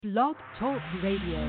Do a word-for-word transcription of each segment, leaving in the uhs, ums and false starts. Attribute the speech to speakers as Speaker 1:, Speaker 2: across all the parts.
Speaker 1: Blog Talk Radio.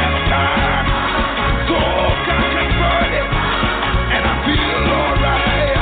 Speaker 2: So I converted, and I feel alright.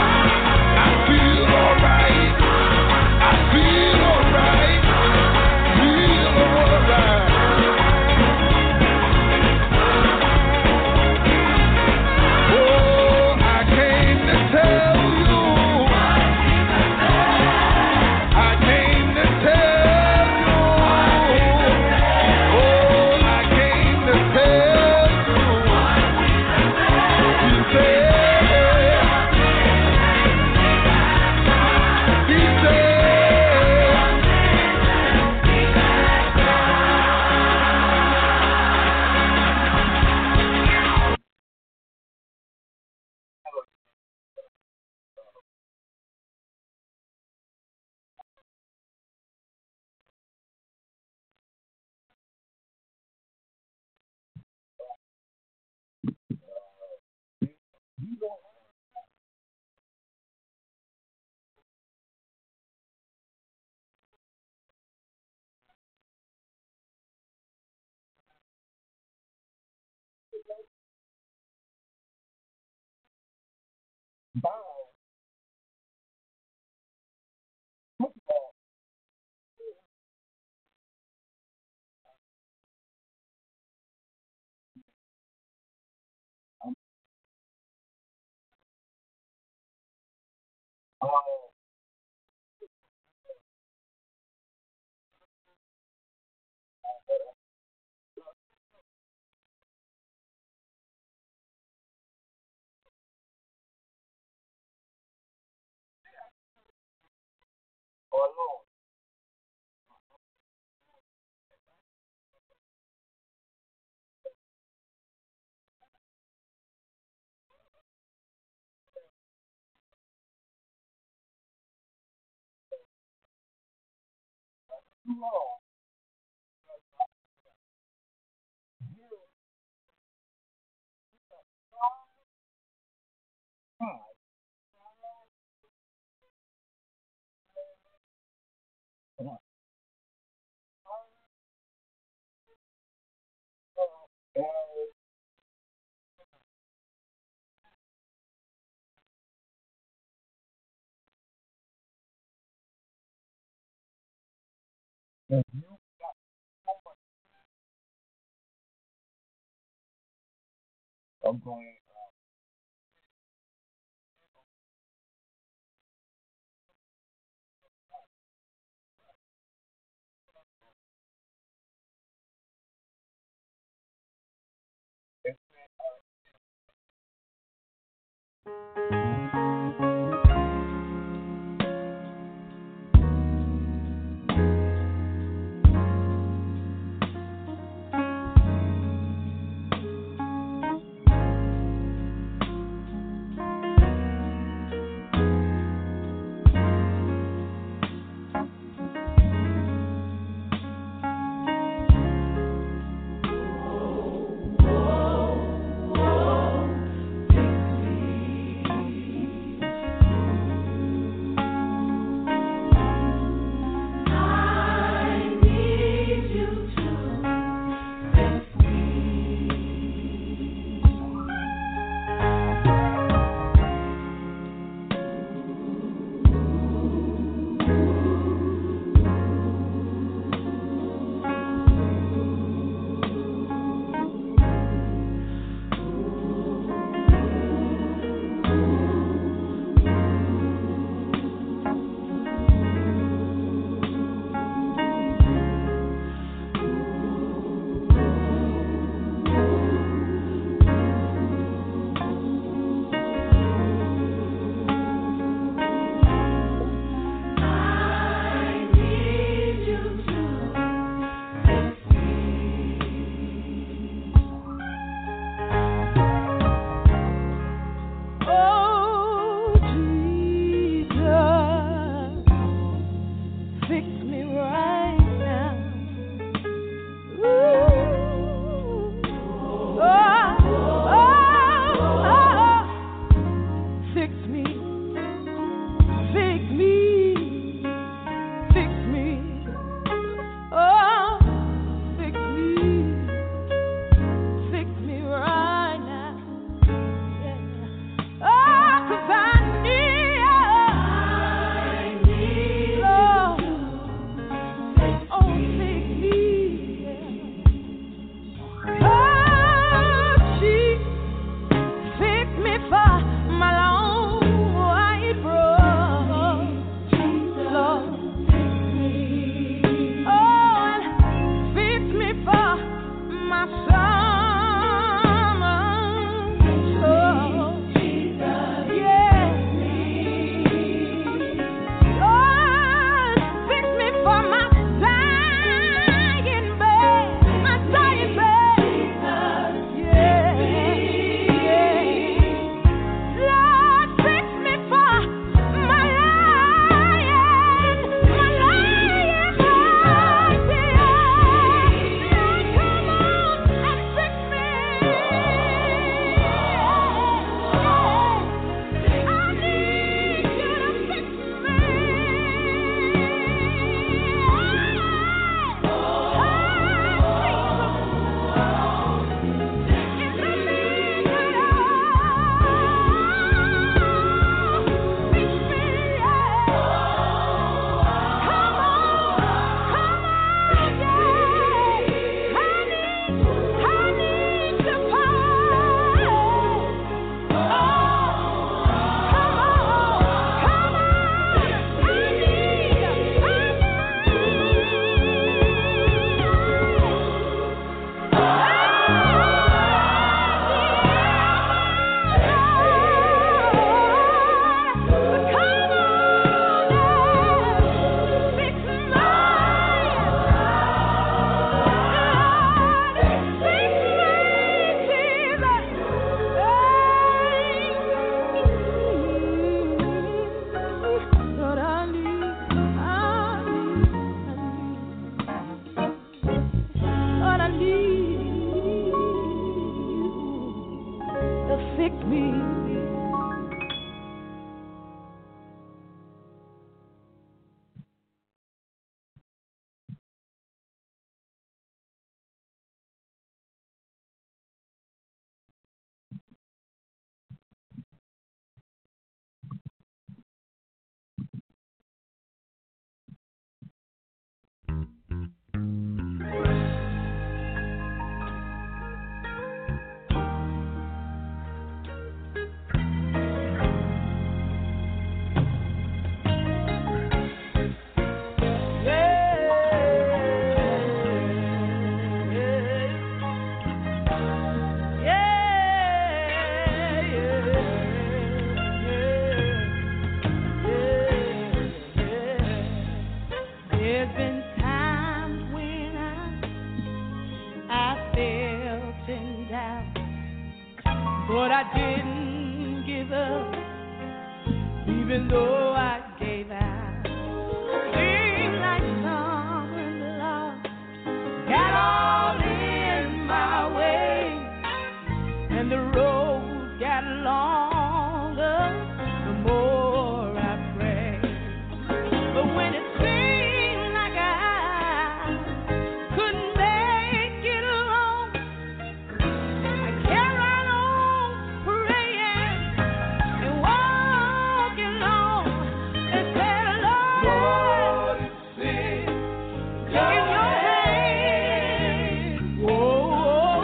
Speaker 2: even though I gave out. Seems like someone lost got all in my way, and the road got longer the more I pray. But when it seemed like I couldn't make it alone, I carried on praying and walking on and said, Lord, it's in your hand. Whoa,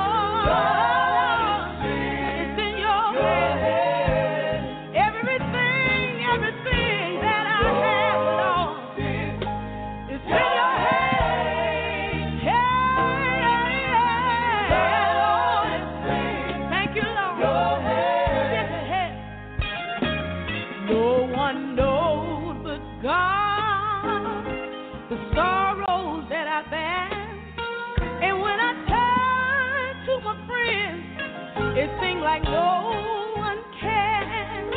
Speaker 2: it's in your hand. Everything, everything that I have, Lord, it's in your hand. Yeah, Lord, thank you, Lord. Yes, it has. No one knows but God the sorrows that I bear. And when I turn to my friends, it seems like no one cares.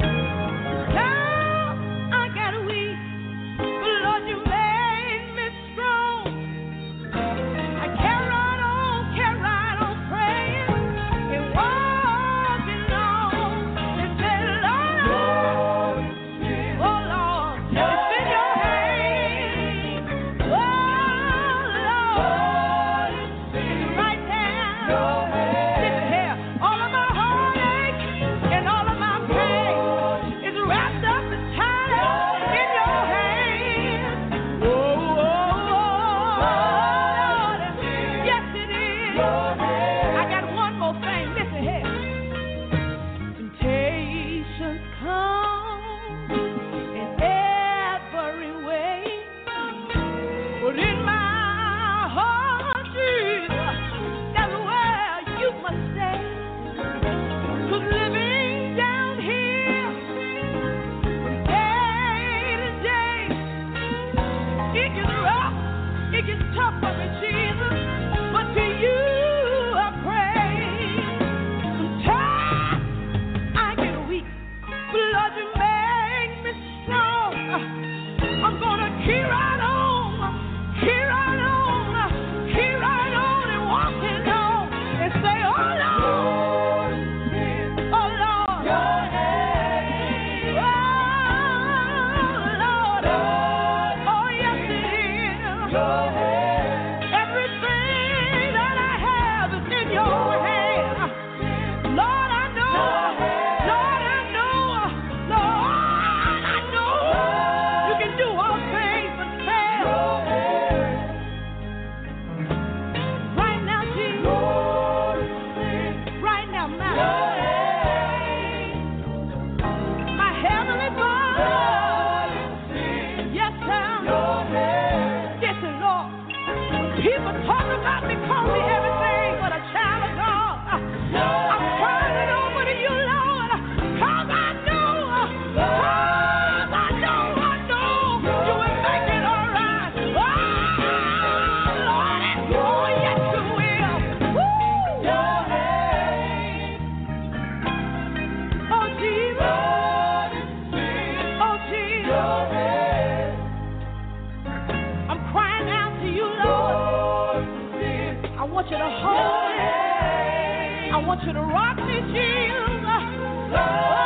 Speaker 2: Now I got weak, but Lord, you made me strong. I carry right on, carry right on praying and walking on and say, Lord, oh Lord, it's in your hand. Oh Lord, it's right now. Listen here, all of my heartache and all of my pain is wrapped up and tied up in your hand. Oh, Lord, yes it is. I got one more thing. Listen here. Temptations come in every way, but in my heart, Jesus, that's where you must stay. 'Cause living down here from day to day, it gets rough, it gets tough for me, Jesus, but to you I pray. Sometimes I get weak, but Lord, you make me strong. I'm gonna keep right on, keep right on, keep right on and walking on and say, oh Lord, oh Lord, oh Lord, oh yes it is. Everything that I have is in your hand. Lord, I know, Lord, I know, Lord, I know you can do all things but fail. Right now, Jesus, right now, Master, my heavenly Father, yes, sir, yes, Lord. When people talk about me, call me everything but a child of God. I'm turning it over to you, Lord, 'cause I know, 'cause I know, I know you will make it all right. Oh, Lord, oh, yes, you will. Woo! Oh, Jesus. Oh, Jesus. I'm crying out to you, Lord. I want you to hold me. I want you to rock me, Jesus. Oh,